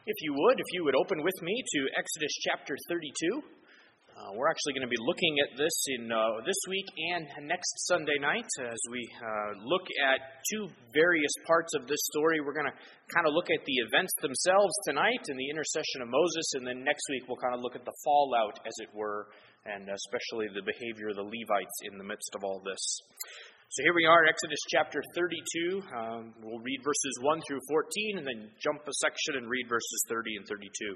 If you would open with me to Exodus chapter 32. We're actually going to be looking at this in this week and next Sunday night as we look at two various parts of this story. We're going to kind of look at the events themselves tonight and the intercession of Moses, and then next week we'll kind of look at the fallout, as it were, and especially the behavior of the Levites in the midst of all this. So here we are, Exodus chapter 32. We'll read verses 1 through 14 and then jump a section and read verses 30 and 32.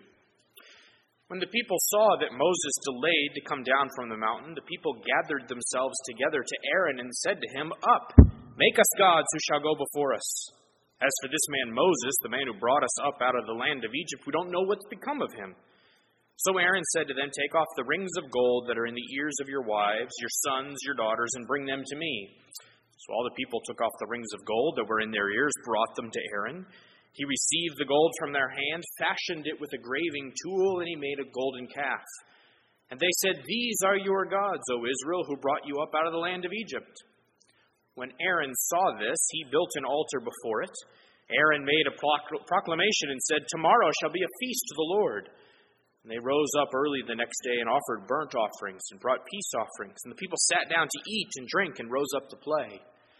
When the people saw that Moses delayed to come down from the mountain, the people gathered themselves together to Aaron and said to him, "Up, make us gods who shall go before us. As for this man Moses, the man who brought us up out of the land of Egypt, we don't know what's become of him." So Aaron said to them, "Take off the rings of gold that are in the ears of your wives, your sons, your daughters, and bring them to me." So all the people took off the rings of gold that were in their ears, brought them to Aaron. He received the gold from their hand, fashioned it with a graving tool, and he made a golden calf. And they said, "These are your gods, O Israel, who brought you up out of the land of Egypt." When Aaron saw this, he built an altar before it. Aaron made a proclamation and said, "Tomorrow shall be a feast to the Lord." And they rose up early the next day and offered burnt offerings and brought peace offerings. And the people sat down to eat and drink and rose up to play.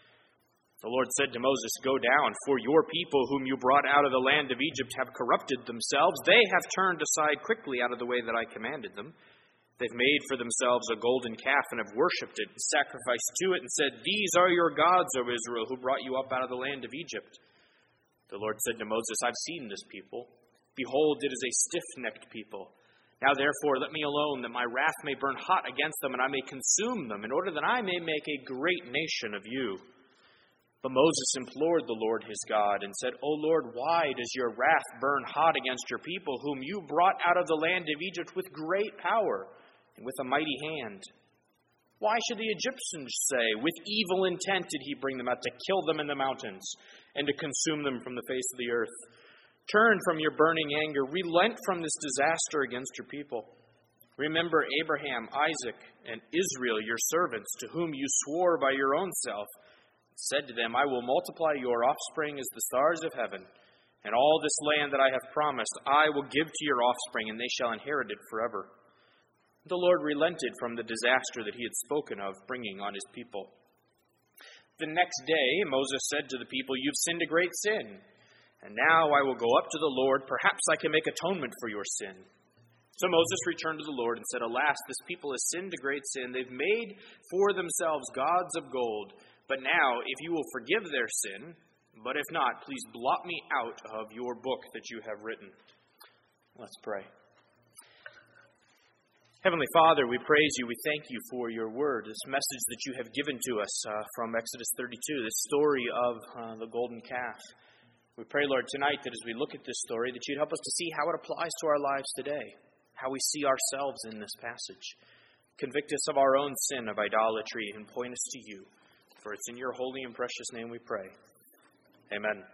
The Lord said to Moses, "Go down, for your people whom you brought out of the land of Egypt have corrupted themselves. They have turned aside quickly out of the way that I commanded them. They've made for themselves a golden calf and have worshipped it and sacrificed to it and said, 'These are your gods, O Israel, who brought you up out of the land of Egypt.' The Lord said to Moses, 'I've seen this people. Behold, it is a stiff-necked people. Now therefore let me alone, that my wrath may burn hot against them, and I may consume them, in order that I may make a great nation of you.' But Moses implored the Lord his God and said, 'O Lord, why does your wrath burn hot against your people, whom you brought out of the land of Egypt with great power and with a mighty hand? Why should the Egyptians say, with evil intent did he bring them out, to kill them in the mountains and to consume them from the face of the earth? Turn from your burning anger, relent from this disaster against your people. Remember Abraham, Isaac, and Israel, your servants, to whom you swore by your own self, said to them, I will multiply your offspring as the stars of heaven, and all this land that I have promised I will give to your offspring, and they shall inherit it forever.' The Lord relented from the disaster that he had spoken of bringing on his people. The next day Moses said to the people, 'You've sinned a great sin, and now I will go up to the Lord. Perhaps I can make atonement for your sin.' So Moses returned to the Lord and said, 'Alas, this people has sinned a great sin. They've made for themselves gods of gold. But now, if you will forgive their sin, but if not, please blot me out of your book that you have written.'" Let's pray. Heavenly Father, we praise you. We thank you for your word, this message that you have given to us from Exodus 32, this story of the golden calf. We pray, Lord, tonight that as we look at this story, that you'd help us to see how it applies to our lives today, how we see ourselves in this passage. Convict us of our own sin of idolatry and point us to you. For it's in your holy and precious name we pray. Amen.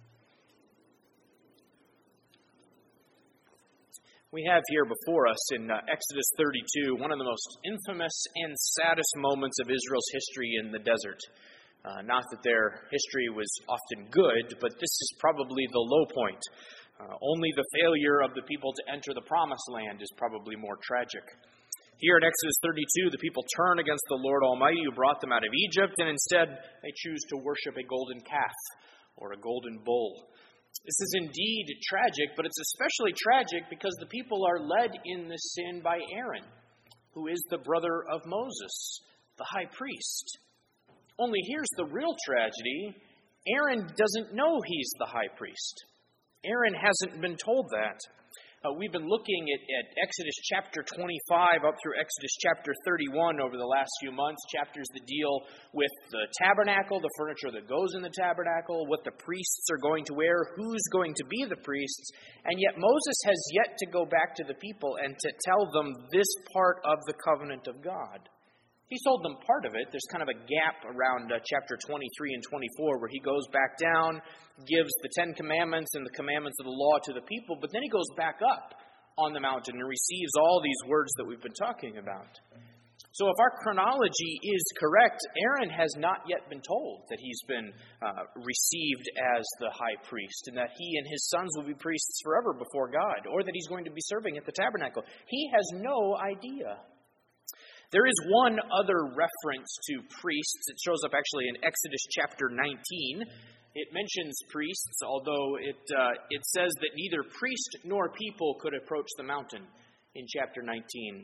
We have here before us in Exodus 32 one of the most infamous and saddest moments of Israel's history in the desert. Not that their history was often good, but this is probably the low point. Only the failure of the people to enter the promised land is probably more tragic. Here in Exodus 32, the people turn against the Lord Almighty who brought them out of Egypt, and instead they choose to worship a golden calf or a golden bull. This is indeed tragic, but it's especially tragic because the people are led in this sin by Aaron, who is the brother of Moses, the high priest. Only here's the real tragedy. Aaron doesn't know he's the high priest. Aaron hasn't been told that. We've been looking at Exodus chapter 25 up through Exodus chapter 31 over the last few months, chapters that deal with the tabernacle, the furniture that goes in the tabernacle, what the priests are going to wear, who's going to be the priests, and yet Moses has yet to go back to the people and to tell them this part of the covenant of God. He's told them part of it. There's kind of a gap around chapter 23 and 24 where he goes back down, gives the Ten Commandments and the commandments of the law to the people, but then he goes back up on the mountain and receives all these words that we've been talking about. So if our chronology is correct, Aaron has not yet been told that he's been received as the high priest and that he and his sons will be priests forever before God, or that he's going to be serving at the tabernacle. He has no idea. There is one other reference to priests. It shows up actually in Exodus chapter 19. It mentions priests, although it says that neither priest nor people could approach the mountain in chapter 19.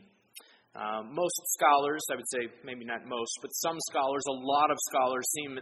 Most scholars, I would say maybe not most, but some scholars, a lot of scholars,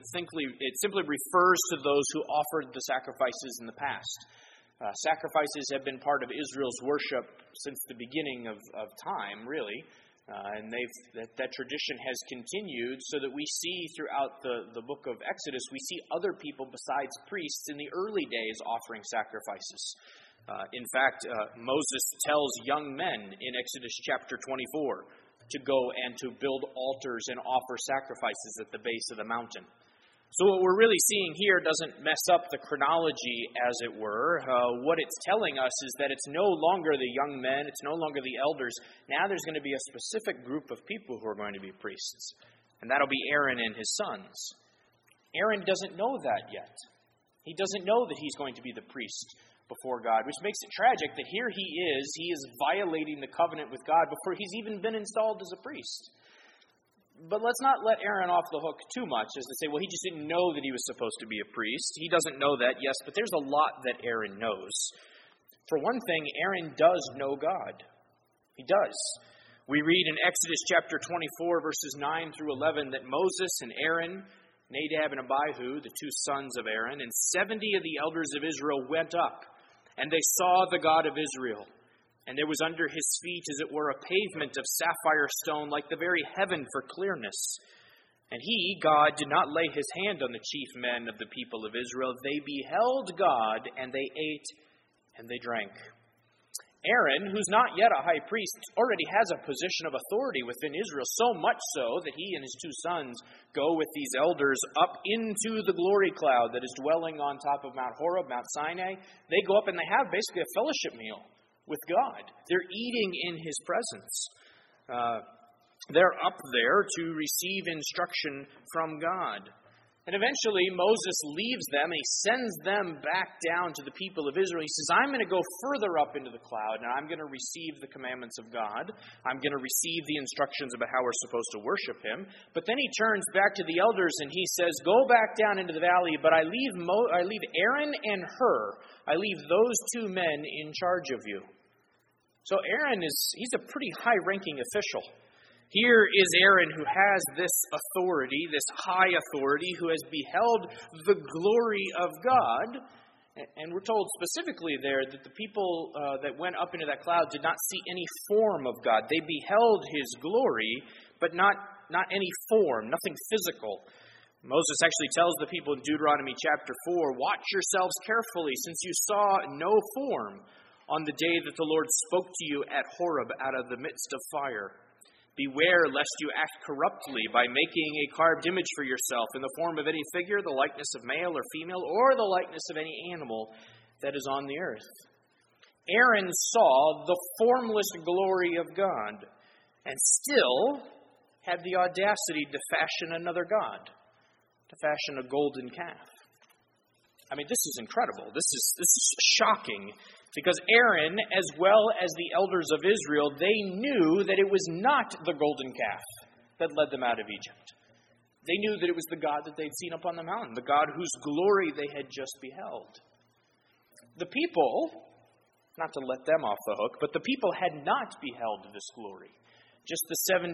it simply refers to those who offered the sacrifices in the past. Sacrifices have been part of Israel's worship since the beginning of time, really. And that tradition has continued so that we see throughout the book of Exodus, we see other people besides priests in the early days offering sacrifices. In fact, Moses tells young men in Exodus chapter 24 to go and to build altars and offer sacrifices at the base of the mountain. So what we're really seeing here doesn't mess up the chronology, as it were. What it's telling us is that it's no longer the young men, it's no longer the elders. Now there's going to be a specific group of people who are going to be priests, and that'll be Aaron and his sons. Aaron doesn't know that yet. He doesn't know that he's going to be the priest before God, which makes it tragic that here he is violating the covenant with God before he's even been installed as a priest. But let's not let Aaron off the hook too much as to say, well, he just didn't know that he was supposed to be a priest. He doesn't know that, yes, but there's a lot that Aaron knows. For one thing, Aaron does know God. He does. We read in Exodus chapter 24, verses 9 through 11, that Moses and Aaron, Nadab and Abihu, the two sons of Aaron, and 70 of the elders of Israel went up, and they saw the God of Israel. And there was under his feet, as it were, a pavement of sapphire stone, like the very heaven for clearness. And he, God, did not lay his hand on the chief men of the people of Israel. They beheld God, and they ate, and they drank. Aaron, who's not yet a high priest, already has a position of authority within Israel, so much so that he and his two sons go with these elders up into the glory cloud that is dwelling on top of Mount Horeb, Mount Sinai. They go up and they have basically a fellowship meal with God. They're eating in his presence. They're up there to receive instruction from God. And eventually Moses leaves them and he sends them back down to the people of Israel. He says, I'm going to go further up into the cloud and I'm going to receive the commandments of God. I'm going to receive the instructions about how we're supposed to worship him. But then he turns back to the elders and he says, go back down into the valley, but I leave Aaron and Hur. I leave those two men in charge of you. So Aaron he's a pretty high-ranking official. Here is Aaron who has this authority, this high authority, who has beheld the glory of God. And we're told specifically there that the people that went up into that cloud did not see any form of God. They beheld his glory, but not any form, nothing physical. Moses actually tells the people in Deuteronomy chapter 4, watch yourselves carefully, since you saw no form on the day that the Lord spoke to you at Horeb out of the midst of fire. Beware lest you act corruptly by making a carved image for yourself in the form of any figure, the likeness of male or female, or the likeness of any animal that is on the earth. Aaron saw the formless glory of God and still had the audacity to fashion another god, to fashion a golden calf. I mean, this is incredible. This is shocking. Because Aaron, as well as the elders of Israel, they knew that it was not the golden calf that led them out of Egypt. They knew that it was the God that they'd seen up on the mountain, the God whose glory they had just beheld. The people, not to let them off the hook, but the people had not beheld this glory. Just the 70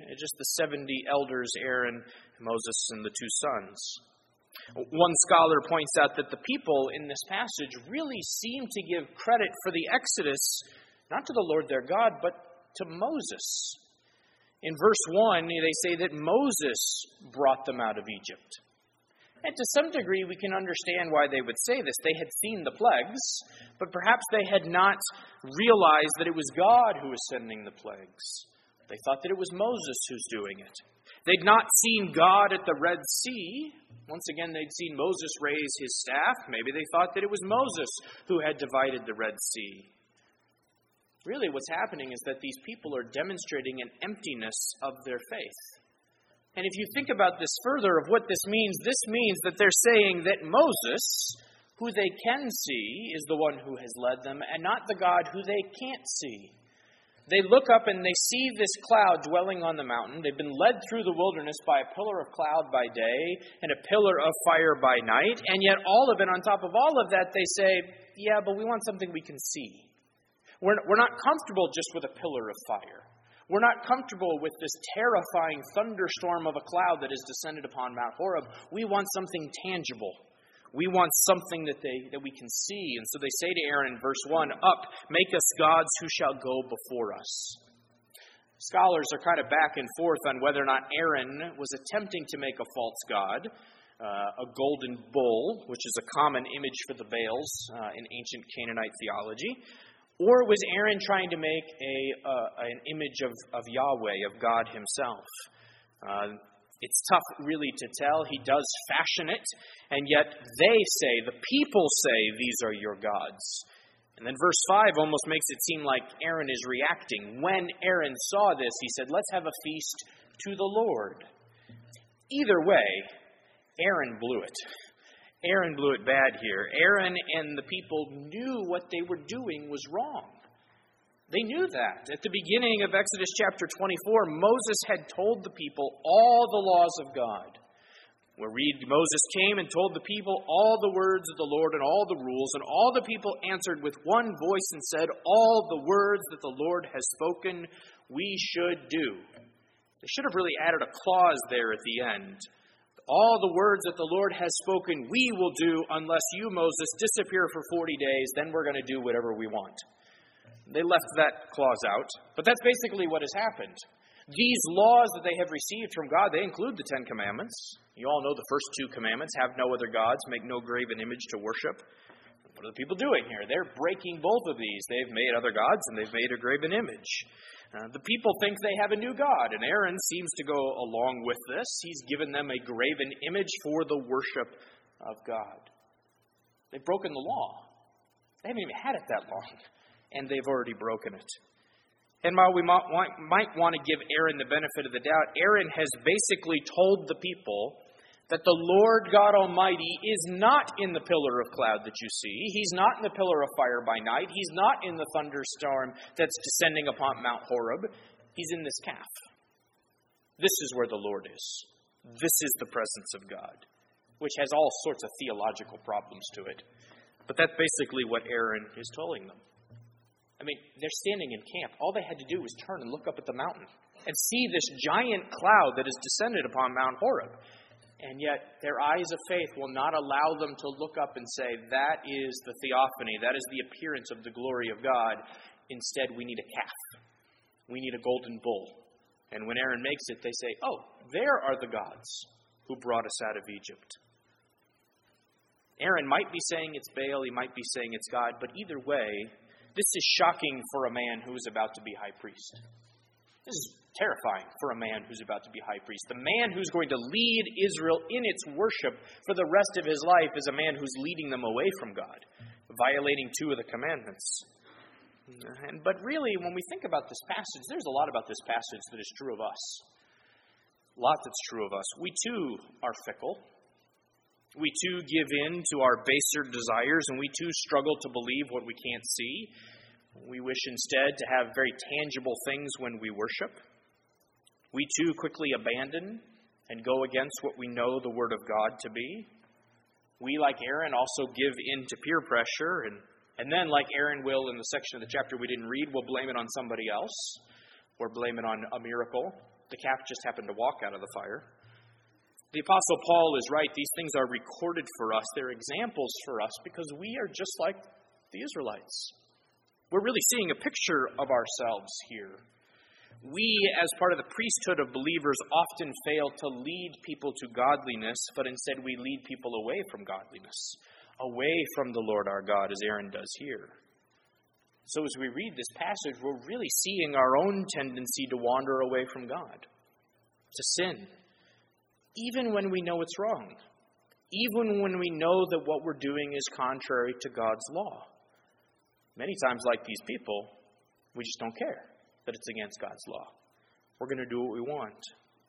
elders, Aaron, Moses, and the two sons. One scholar points out that the people in this passage really seem to give credit for the Exodus, not to the Lord their God, but to Moses. In verse 1, they say that Moses brought them out of Egypt. And to some degree, we can understand why they would say this. They had seen the plagues, but perhaps they had not realized that it was God who was sending the plagues. They thought that it was Moses who's doing it. They'd not seen God at the Red Sea. Once again, they'd seen Moses raise his staff. Maybe they thought that it was Moses who had divided the Red Sea. Really what's happening is that these people are demonstrating an emptiness of their faith. And if you think about this further of what this means that they're saying that Moses, who they can see, is the one who has led them, and not the God who they can't see. They look up and they see this cloud dwelling on the mountain. They've been led through the wilderness by a pillar of cloud by day and a pillar of fire by night. And yet all of it, on top of all of that, they say, yeah, but we want something we can see. We're not comfortable just with a pillar of fire. We're not comfortable with this terrifying thunderstorm of a cloud that has descended upon Mount Horeb. We want something tangible. We want something that we can see. And so they say to Aaron in verse 1, "Up, make us gods who shall go before us." Scholars are kind of back and forth on whether or not Aaron was attempting to make a false god, a golden bull, which is a common image for the Baals in ancient Canaanite theology, or was Aaron trying to make an image of Yahweh, of God himself? It's tough really to tell. He does fashion it, and yet the people say, these are your gods. And then verse 5 almost makes it seem like Aaron is reacting. When Aaron saw this, he said, let's have a feast to the Lord. Either way, Aaron blew it. Aaron blew it bad here. Aaron and the people knew what they were doing was wrong. They knew that. At the beginning of Exodus chapter 24, Moses had told the people all the laws of God. We read, Moses came and told the people all the words of the Lord and all the rules, and all the people answered with one voice and said, all the words that the Lord has spoken, we should do. They should have really added a clause there at the end. All the words that the Lord has spoken, we will do unless you, Moses, disappear for 40 days. Then we're going to do whatever we want. They left that clause out. But that's basically what has happened. These laws that they have received from God, they include the Ten Commandments. You all know the first two commandments. Have no other gods. Make no graven image to worship. What are the people doing here? They're breaking both of these. They've made other gods and they've made a graven image. The people think they have a new God, and Aaron seems to go along with this. He's given them a graven image for the worship of God. They've broken the law. They haven't even had it that long, and they've already broken it. And while we might want to give Aaron the benefit of the doubt, Aaron has basically told the people that the Lord God Almighty is not in the pillar of cloud that you see. He's not in the pillar of fire by night. He's not in the thunderstorm that's descending upon Mount Horeb. He's in this calf. This is where the Lord is. This is the presence of God, which has all sorts of theological problems to it. But that's basically what Aaron is telling them. I mean, they're standing in camp. All they had to do was turn and look up at the mountain and see this giant cloud that has descended upon Mount Horeb. And yet their eyes of faith will not allow them to look up and say, that is the theophany, that is the appearance of the glory of God. Instead, we need a calf. We need a golden bull. And when Aaron makes it, they say, oh, there are the gods who brought us out of Egypt. Aaron might be saying it's Baal, he might be saying it's God, but either way, this is shocking for a man who is about to be high priest. This is terrifying for a man who's about to be high priest. The man who's going to lead Israel in its worship for the rest of his life is a man who's leading them away from God, violating two of the commandments. But really, when we think about this passage, there's a lot about this passage that is true of us. A lot that's true of us. We too are fickle. We too give in to our baser desires, and we too struggle to believe what we can't see. We wish instead to have very tangible things when we worship. We too quickly abandon and go against what we know the Word of God to be. We, like Aaron, also give in to peer pressure, and then, like Aaron will in the section of the chapter we didn't read, we'll blame it on somebody else, or blame it on a miracle. The calf just happened to walk out of the fire. The Apostle Paul is right. These things are recorded for us. They're examples for us because we are just like the Israelites. We're really seeing a picture of ourselves here. We, as part of the priesthood of believers, often fail to lead people to godliness, but instead we lead people away from godliness, away from the Lord our God, as Aaron does here. So as we read this passage, we're really seeing our own tendency to wander away from God, to sin, even when we know it's wrong, even when we know that what we're doing is contrary to God's law. Many times, like these people, We just don't care that it's against God's law. We're going to do what we want.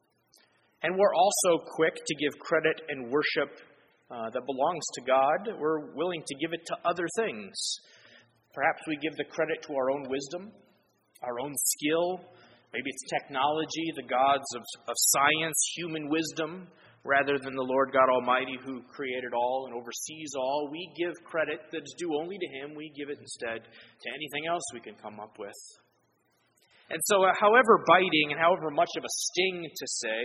And we're also quick to give credit and worship that belongs to God. We're willing to give it to other things. Perhaps we give the credit to our own wisdom, our own skill. Maybe it's technology, the gods of science, human wisdom, rather than the Lord God Almighty who created all and oversees all. We give credit that is due only to Him. We give it instead to anything else we can come up with. And so, however biting and however much of a sting to say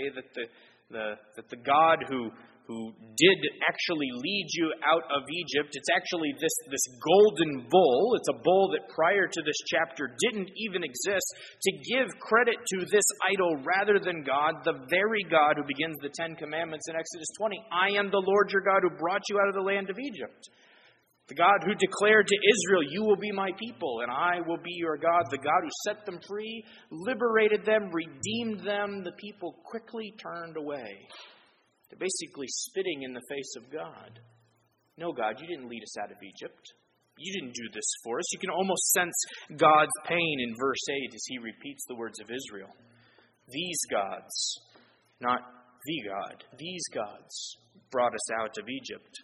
that the God who did actually lead you out of Egypt, it's actually this golden bull. It's a bull that prior to this chapter didn't even exist. To give credit to this idol rather than God, the very God who begins the Ten Commandments in Exodus 20. I am the Lord your God who brought you out of the land of Egypt. The God who declared to Israel, you will be my people, and I will be your God. The God who set them free, liberated them, redeemed them. The people quickly turned away. They're basically spitting in the face of God. No, God, you didn't lead us out of Egypt. You didn't do this for us. You can almost sense God's pain in verse 8 as He repeats the words of Israel. These gods, not the God, these gods brought us out of Egypt.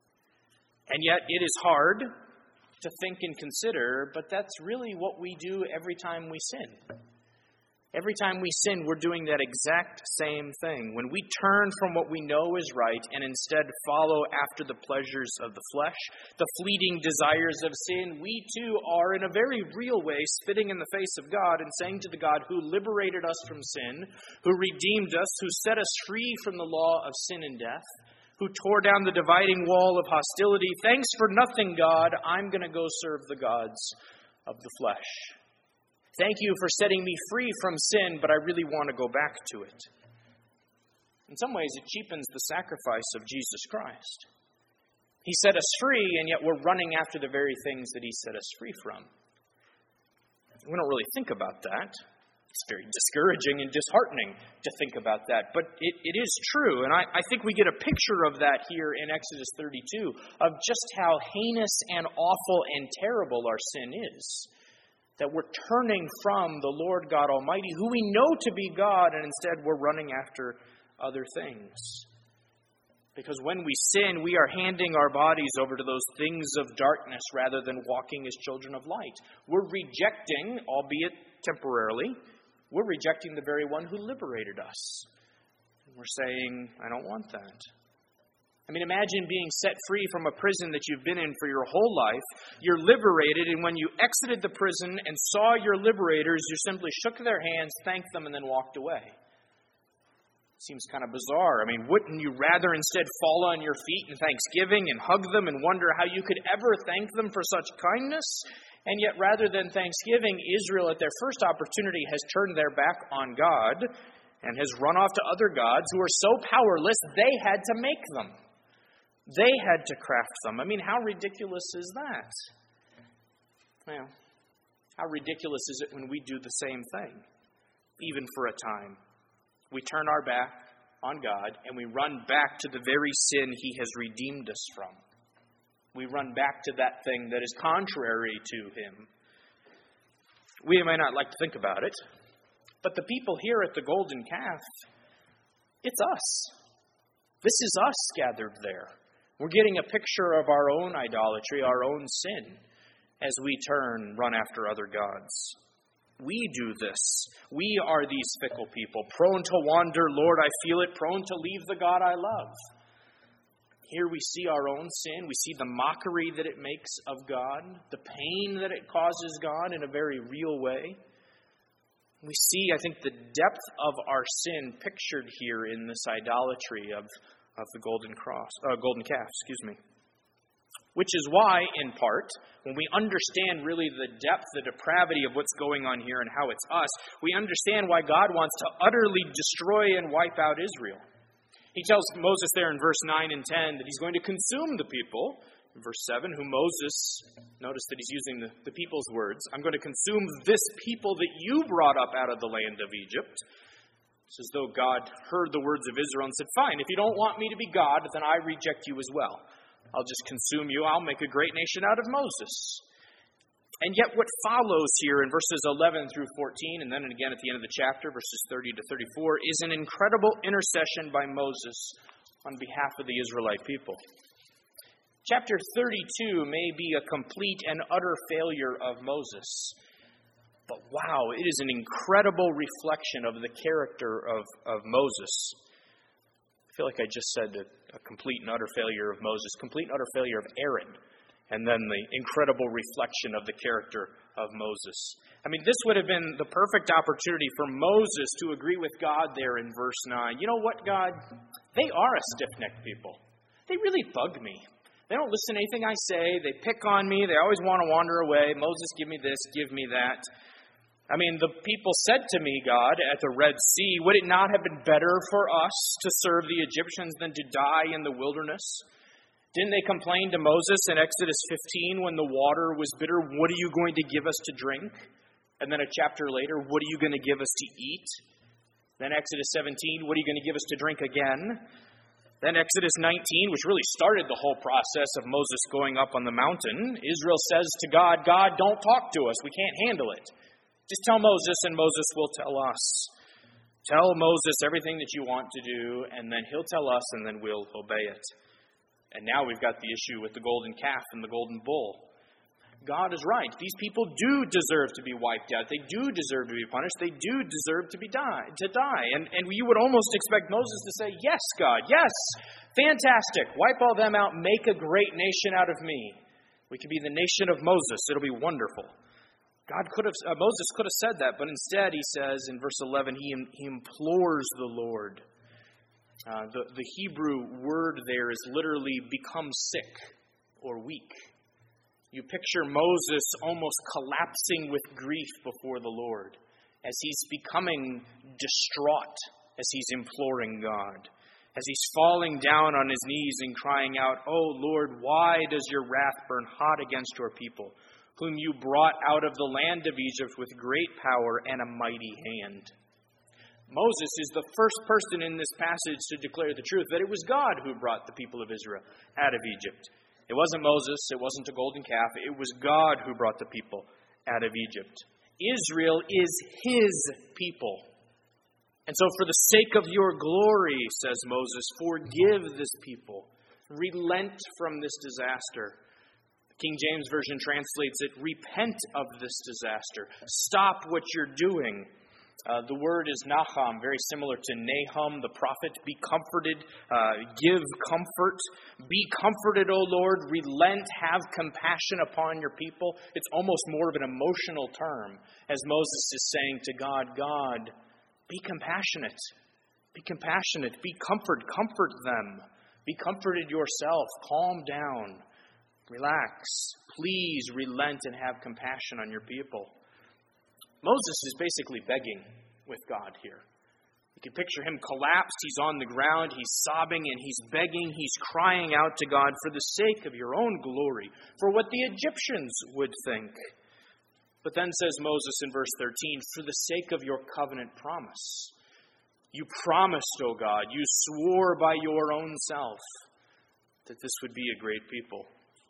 And yet it is hard to think and consider, but that's really what we do every time we sin. Every time we sin, we're doing that exact same thing. When we turn from what we know is right and instead follow after the pleasures of the flesh, the fleeting desires of sin, we too are in a very real way spitting in the face of God and saying to the God who liberated us from sin, who redeemed us, who set us free from the law of sin and death, who tore down the dividing wall of hostility, thanks for nothing, God. I'm going to go serve the gods of the flesh. Thank you for setting me free from sin, but I really want to go back to it. In some ways, it cheapens the sacrifice of Jesus Christ. He set us free, and yet we're running after the very things that He set us free from. We don't really think about that. It's very discouraging and disheartening to think about that, but it is true, and I think we get a picture of that here in Exodus 32, of just how heinous and awful and terrible our sin is. That we're turning from the Lord God Almighty, who we know to be God, and instead we're running after other things. Because when we sin, we are handing our bodies over to those things of darkness rather than walking as children of light. We're rejecting, albeit temporarily, we're rejecting the very one who liberated us. And we're saying, I don't want that. I mean, imagine being set free from a prison that you've been in for your whole life. You're liberated, and when you exited the prison and saw your liberators, you simply shook their hands, thanked them, and then walked away. Seems kind of bizarre. I mean, wouldn't you rather instead fall on your feet in thanksgiving and hug them and wonder how you could ever thank them for such kindness? And yet, rather than thanksgiving, Israel at their first opportunity has turned their back on God and has run off to other gods who are so powerless they had to make them. They had to craft them. I mean, how ridiculous is that? Well, how ridiculous is it when we do the same thing, even for a time? We turn our back on God and we run back to the very sin He has redeemed us from. We run back to that thing that is contrary to Him. We may not like to think about it, but the people here at the golden calf, it's us. This is us gathered there. We're getting a picture of our own idolatry, our own sin, as we run after other gods. We do this. We are these fickle people, prone to wander, Lord, I feel it, prone to leave the God I love. Here we see our own sin. We see the mockery that it makes of God, the pain that it causes God in a very real way. We see, I think, the depth of our sin pictured here in this idolatry of the golden calf. Which is why, in part, when we understand really the depth, the depravity of what's going on here and how it's us, we understand why God wants to utterly destroy and wipe out Israel. He tells Moses there in verse 9 and 10 that He's going to consume the people. In verse 7, who Moses, notice that he's using the people's words, I'm going to consume this people that you brought up out of the land of Egypt. It's as though God heard the words of Israel and said, fine, if you don't want me to be God, then I reject you as well. I'll just consume you. I'll make a great nation out of Moses. And yet what follows here in verses 11 through 14, and then again at the end of the chapter, verses 30 to 34, is an incredible intercession by Moses on behalf of the Israelite people. Chapter 32 may be a complete and utter failure of Moses, but wow, it is an incredible reflection of the character of Moses. I feel like I just said a complete and utter failure of Moses, complete and utter failure of Aaron, and then the incredible reflection of the character of Moses. I mean, this would have been the perfect opportunity for Moses to agree with God there in verse 9. You know what, God? They are a stiff-necked people. They really bug me. They don't listen to anything I say. They pick on me. They always want to wander away. Moses, give me this, give me that. I mean, the people said to me, God, at the Red Sea, would it not have been better for us to serve the Egyptians than to die in the wilderness? Didn't they complain to Moses in Exodus 15 when the water was bitter, what are you going to give us to drink? And then a chapter later, what are you going to give us to eat? Then Exodus 17, what are you going to give us to drink again? Then Exodus 19, which really started the whole process of Moses going up on the mountain, Israel says to God, God, don't talk to us. We can't handle it. Just tell Moses, and Moses will tell us. Tell Moses everything that you want to do, and then he'll tell us, and then we'll obey it. And now we've got the issue with the golden calf and the golden bull. God is right. These people do deserve to be wiped out. They do deserve to be punished. They do deserve to die. And you would almost expect Moses to say, yes, God, yes, fantastic. Wipe all them out. Make a great nation out of me. We could be the nation of Moses. It'll be wonderful. Moses could have said that, but instead he says in verse 11, he implores the Lord. The Hebrew word there is literally become sick or weak. You picture Moses almost collapsing with grief before the Lord as he's becoming distraught, as he's imploring God, as he's falling down on his knees and crying out, "Oh Lord, why does your wrath burn hot against your people, whom you brought out of the land of Egypt with great power and a mighty hand?" Moses is the first person in this passage to declare the truth that it was God who brought the people of Israel out of Egypt. It wasn't Moses, it wasn't a golden calf, it was God who brought the people out of Egypt. Israel is his people. And so for the sake of your glory, says Moses, forgive this people. Relent from this disaster. King James Version translates it, repent of this disaster. Stop what you're doing. The word is Nahum, very similar to Nahum the prophet. Be comforted, give comfort. Be comforted, O Lord. Relent, have compassion upon your people. It's almost more of an emotional term, as Moses is saying to God, God, be compassionate. Be compassionate. Be comfort them. Be comforted yourself. Calm down. Relax. Please relent and have compassion on your people. Moses is basically begging with God here. You can picture him collapsed. He's on the ground. He's sobbing and he's begging. He's crying out to God for the sake of your own glory, for what the Egyptians would think. But then says Moses in verse 13, for the sake of your covenant promise. You promised, O God, you swore by your own self that this would be a great people.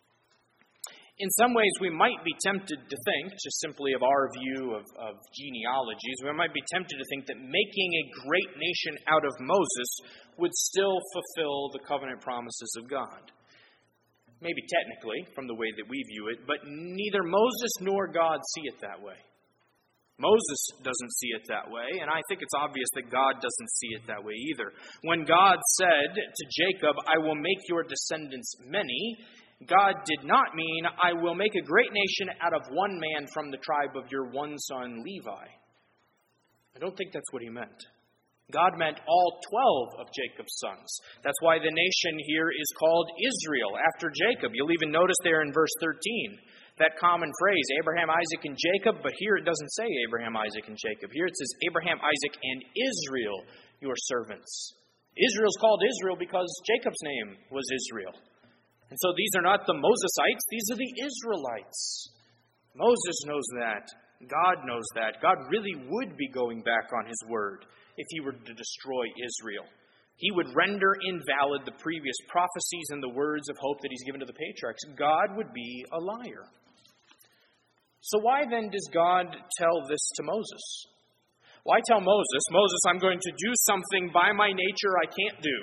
In some ways, we might be tempted to think, just simply of our view of genealogies, we might be tempted to think that making a great nation out of Moses would still fulfill the covenant promises of God. Maybe technically, from the way that we view it, but neither Moses nor God see it that way. Moses doesn't see it that way, and I think it's obvious that God doesn't see it that way either. When God said to Jacob, I will make your descendants many, God did not mean, I will make a great nation out of one man from the tribe of your one son Levi. I don't think that's what he meant. God meant all 12 of Jacob's sons. That's why the nation here is called Israel, after Jacob. You'll even notice there in verse 13, that common phrase, Abraham, Isaac, and Jacob, but here it doesn't say Abraham, Isaac, and Jacob. Here it says Abraham, Isaac, and Israel, your servants. Israel's called Israel because Jacob's name was Israel. And so these are not the Mosesites, these are the Israelites. Moses knows that. God knows that. God really would be going back on his word if he were to destroy Israel. He would render invalid the previous prophecies and the words of hope that he's given to the patriarchs. God would be a liar. So why then does God tell this to Moses? Why tell Moses, I'm going to do something by my nature I can't do.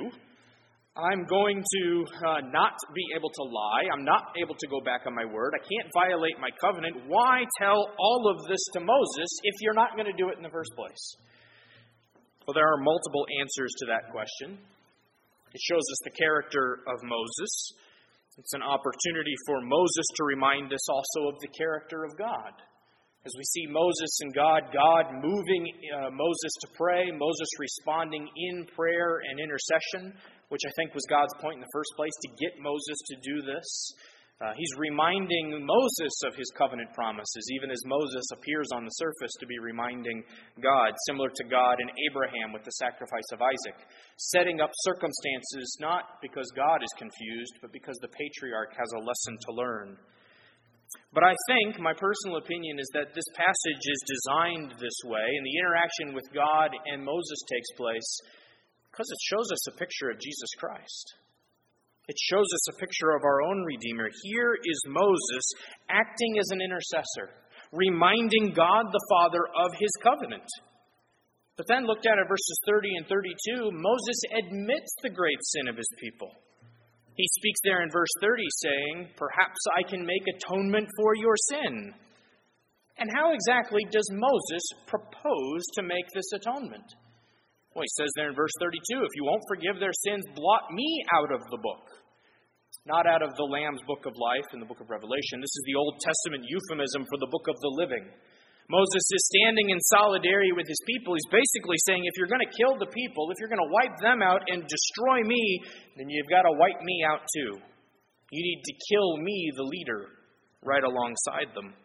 I'm going to not be able to lie. I'm not able to go back on my word. I can't violate my covenant. Why tell all of this to Moses if you're not going to do it in the first place? Well, there are multiple answers to that question. It shows us the character of Moses. It's an opportunity for Moses to remind us also of the character of God. As we see Moses and God moving Moses to pray, Moses responding in prayer and intercession, which I think was God's point in the first place, to get Moses to do this. He's reminding Moses of his covenant promises, even as Moses appears on the surface to be reminding God, similar to God and Abraham with the sacrifice of Isaac, setting up circumstances not because God is confused, but because the patriarch has a lesson to learn. But I think, my personal opinion is that this passage is designed this way, and the interaction with God and Moses takes place because it shows us a picture of Jesus Christ. It shows us a picture of our own Redeemer. Here is Moses acting as an intercessor, reminding God the Father of his covenant. But then look down at verses 30 and 32. Moses admits the great sin of his people. He speaks there in verse 30 saying, "Perhaps I can make atonement for your sin." And how exactly does Moses propose to make this atonement? Well, he says there in verse 32, "If you won't forgive their sins, blot me out of the book." Not out of the Lamb's book of life in the book of Revelation. This is the Old Testament euphemism for the book of the living. Moses is standing in solidarity with his people. He's basically saying, if you're going to kill the people, if you're going to wipe them out and destroy me, then you've got to wipe me out too. You need to kill me, the leader, right alongside them.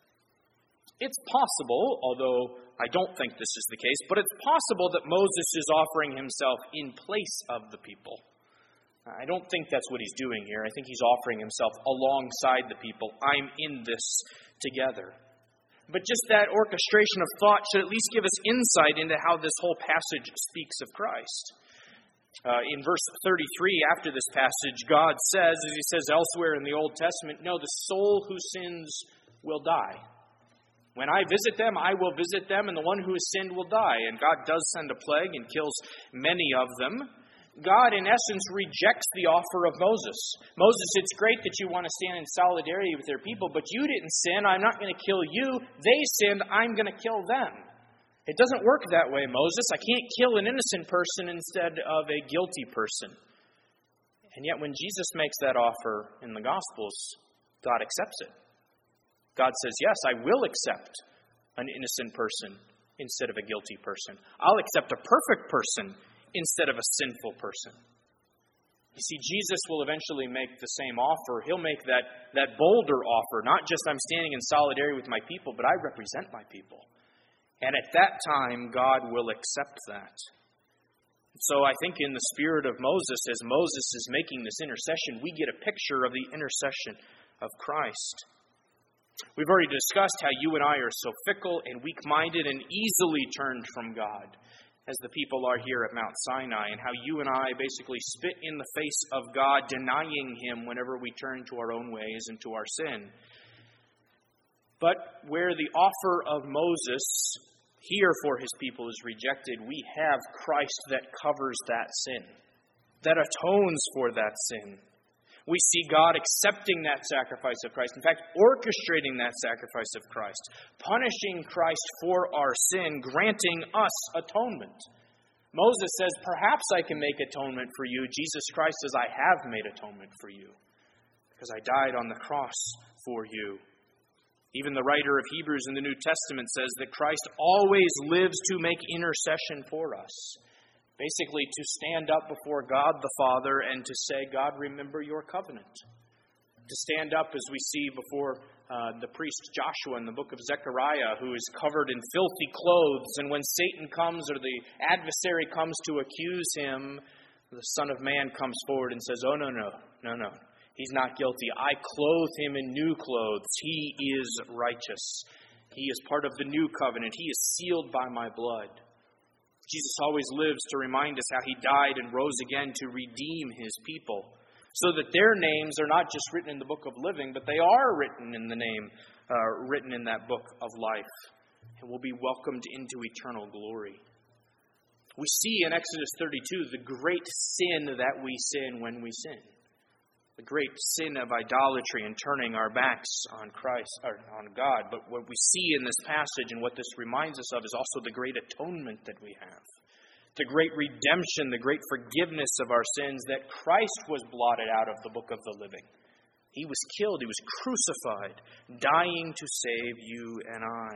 It's possible, although I don't think this is the case, but it's possible that Moses is offering himself in place of the people. I don't think that's what he's doing here. I think he's offering himself alongside the people. I'm in this together. But just that orchestration of thought should at least give us insight into how this whole passage speaks of Christ. In verse 33, after this passage, God says, as he says elsewhere in the Old Testament, "No, the soul who sins will die. When I visit them, I will visit them, and the one who has sinned will die." And God does send a plague and kills many of them. God, in essence, rejects the offer of Moses. Moses, it's great that you want to stand in solidarity with their people, but you didn't sin. I'm not going to kill you. They sinned. I'm going to kill them. It doesn't work that way, Moses. I can't kill an innocent person instead of a guilty person. And yet when Jesus makes that offer in the Gospels, God accepts it. God says, yes, I will accept an innocent person instead of a guilty person. I'll accept a perfect person instead of a sinful person. You see, Jesus will eventually make the same offer. He'll make that bolder offer. Not just I'm standing in solidarity with my people, but I represent my people. And at that time, God will accept that. So I think in the spirit of Moses, as Moses is making this intercession, we get a picture of the intercession of Christ. We've already discussed how you and I are so fickle and weak-minded and easily turned from God, as the people are here at Mount Sinai, and how you and I basically spit in the face of God, denying Him whenever we turn to our own ways and to our sin. But where the offer of Moses here for His people is rejected, we have Christ that covers that sin, that atones for that sin. We see God accepting that sacrifice of Christ. In fact, orchestrating that sacrifice of Christ. Punishing Christ for our sin. Granting us atonement. Moses says, perhaps I can make atonement for you. Jesus Christ says, I have made atonement for you. Because I died on the cross for you. Even the writer of Hebrews in the New Testament says that Christ always lives to make intercession for us. Basically, to stand up before God the Father and to say, God, remember your covenant. To stand up as we see before the priest Joshua in the book of Zechariah, who is covered in filthy clothes. And when Satan comes or the adversary comes to accuse him, the Son of Man comes forward and says, oh, no. He's not guilty. I clothe him in new clothes. He is righteous. He is part of the new covenant. He is sealed by my blood. Jesus always lives to remind us how He died and rose again to redeem His people, so that their names are not just written in the book of living, but they are written in the name written in that book of life, and will be welcomed into eternal glory. We see in Exodus 32 the great sin that we sin when we sin. The great sin of idolatry and turning our backs on Christ, or on God. But what we see in this passage and what this reminds us of is also the great atonement that we have. The great redemption, the great forgiveness of our sins, that Christ was blotted out of the book of the living. He was killed, he was crucified, dying to save you and I.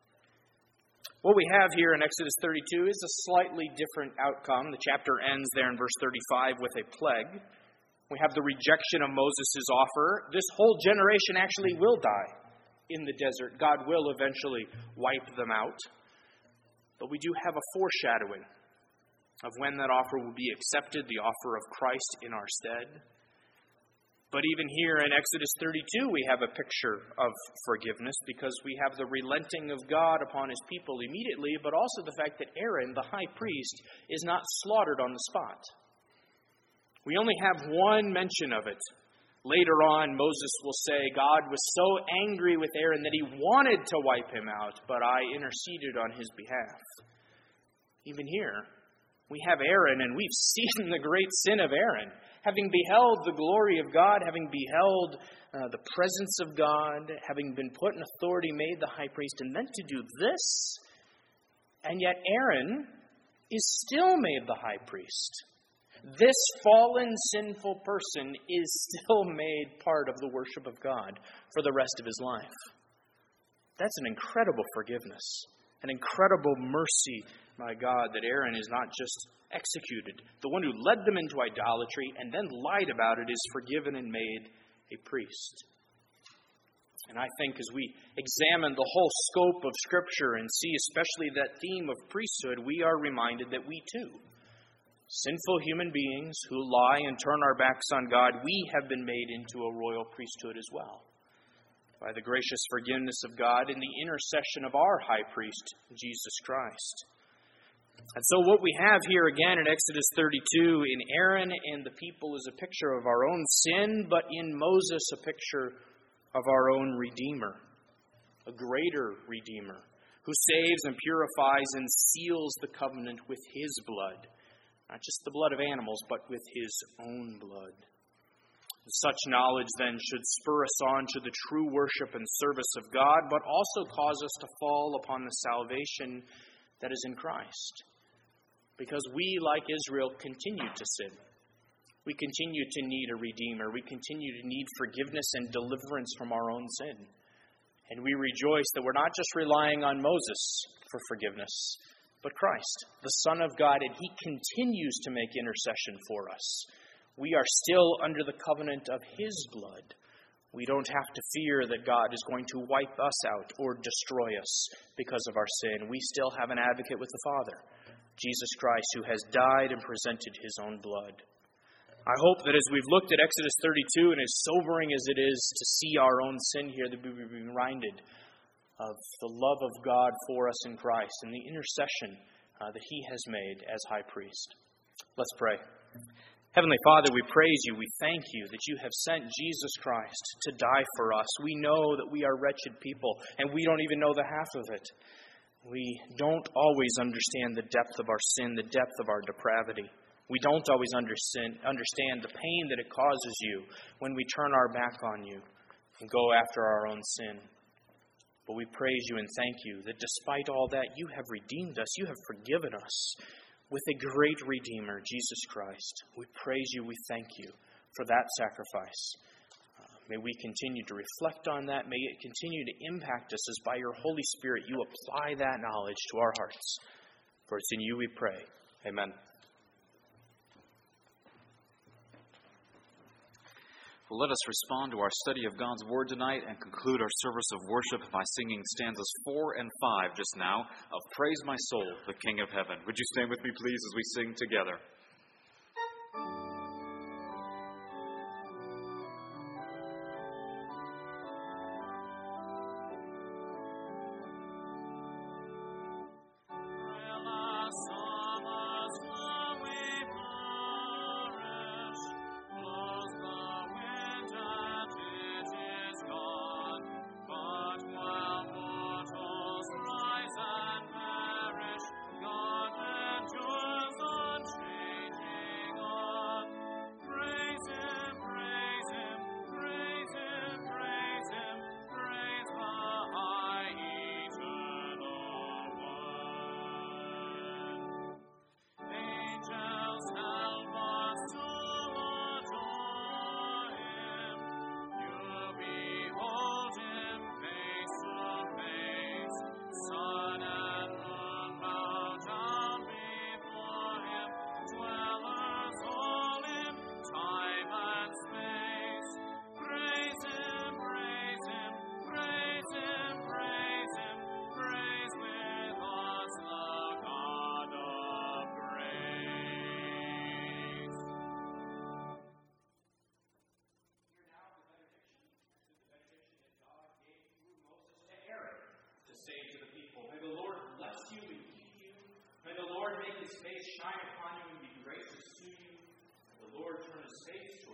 What we have here in Exodus 32 is a slightly different outcome. The chapter ends there in verse 35 with a plague. We have the rejection of Moses' offer. This whole generation actually will die in the desert. God will eventually wipe them out. But we do have a foreshadowing of when that offer will be accepted, the offer of Christ in our stead. But even here in Exodus 32, we have a picture of forgiveness because we have the relenting of God upon his people immediately, but also the fact that Aaron, the high priest, is not slaughtered on the spot. We only have one mention of it. Later on, Moses will say, God was so angry with Aaron that he wanted to wipe him out, but I interceded on his behalf. Even here, we have Aaron, and we've seen the great sin of Aaron. Having beheld the glory of God, having beheld the presence of God, having been put in authority, made the high priest, and then to do this. And yet Aaron is still made the high priest. This fallen, sinful person is still made part of the worship of God for the rest of his life. That's an incredible forgiveness, an incredible mercy, my God, that Aaron is not just executed. The one who led them into idolatry and then lied about it is forgiven and made a priest. And I think as we examine the whole scope of Scripture and see especially that theme of priesthood, we are reminded that we too, sinful human beings who lie and turn our backs on God, we have been made into a royal priesthood as well, by the gracious forgiveness of God and the intercession of our high priest, Jesus Christ. And so what we have here again in Exodus 32, in Aaron and the people, is a picture of our own sin, but in Moses a picture of our own Redeemer, a greater Redeemer, who saves and purifies and seals the covenant with his blood. Not just the blood of animals, but with his own blood. Such knowledge then should spur us on to the true worship and service of God, but also cause us to fall upon the salvation that is in Christ. Because we, like Israel, continue to sin. We continue to need a Redeemer. We continue to need forgiveness and deliverance from our own sin. And we rejoice that we're not just relying on Moses for forgiveness, but Christ, the Son of God, and he continues to make intercession for us. We are still under the covenant of his blood. We don't have to fear that God is going to wipe us out or destroy us because of our sin. We still have an advocate with the Father, Jesus Christ, who has died and presented his own blood. I hope that as we've looked at Exodus 32, and as sobering as it is to see our own sin here, that we will be reminded of the love of God for us in Christ and the intercession that he has made as high priest. Let's pray. Heavenly Father, we praise you. We thank you that you have sent Jesus Christ to die for us. We know that we are wretched people, and we don't even know the half of it. We don't always understand the depth of our sin, the depth of our depravity. We don't always understand the pain that it causes you when we turn our back on you and go after our own sin. But we praise you and thank you that despite all that, you have redeemed us. You have forgiven us with a great Redeemer, Jesus Christ. We praise you. We thank you for that sacrifice. May we continue to reflect on that. May it continue to impact us as by your Holy Spirit you apply that knowledge to our hearts. For it's in you we pray. Amen. Well, let us respond to our study of God's Word tonight and conclude our service of worship by singing stanzas 4 and 5 just now of Praise My Soul, the King of Heaven. Would you stand with me, please, as we sing together? But Lord make his face shine upon you and be gracious to you. The Lord turn his face toward